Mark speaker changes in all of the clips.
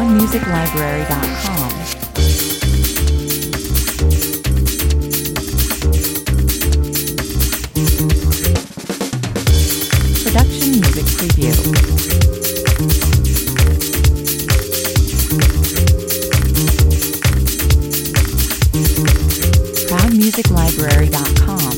Speaker 1: ProudMusicLibrary.com. Production Music Preview. ProudMusicLibrary.com.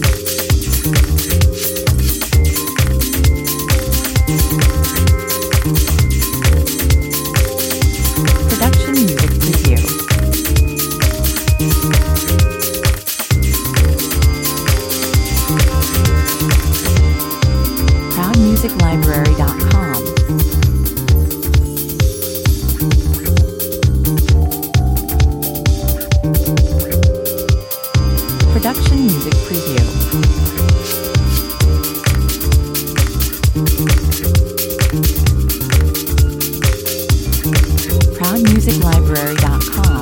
Speaker 1: Production Music Preview. ProudMusicLibrary.com. Production Music Preview. ProudMusicLibrary.com.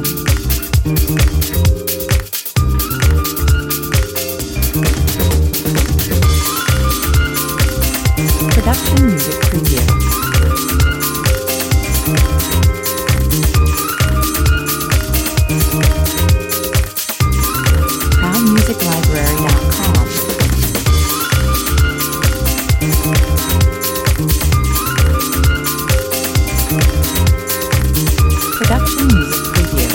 Speaker 1: Production Music Preview. ProudMusicLibrary.com. Production Music Preview.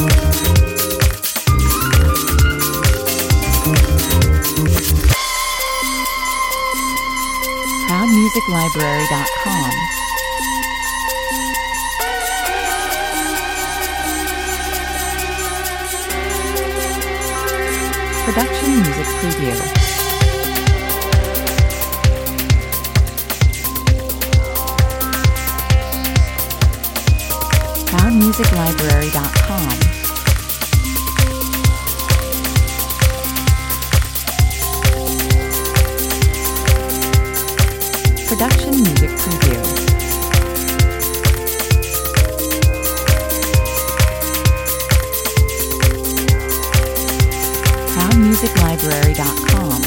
Speaker 1: ProudMusicLibrary.com. Production Music Preview. ProudMusicLibrary.com. Production Music Preview. ProudMusicLibrary.com.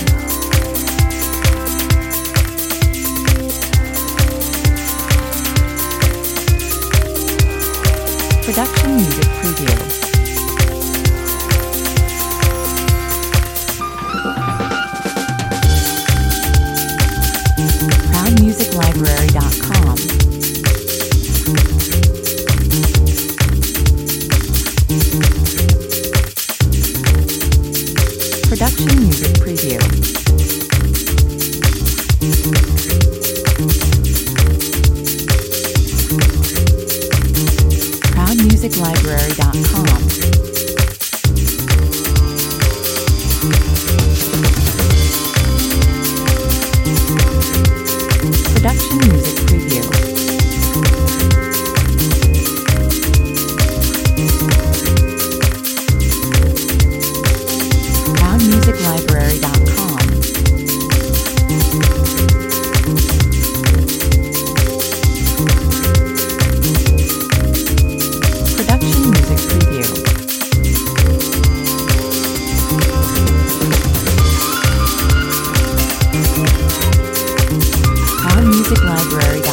Speaker 1: Production Music Preview. ProudMusicLibrary.com. Production Music Preview. ProudMusicLibrary.com. Production Music Preview. ProudMusicLibrary.com. Production Music Preview. ProudMusicLibrary.com.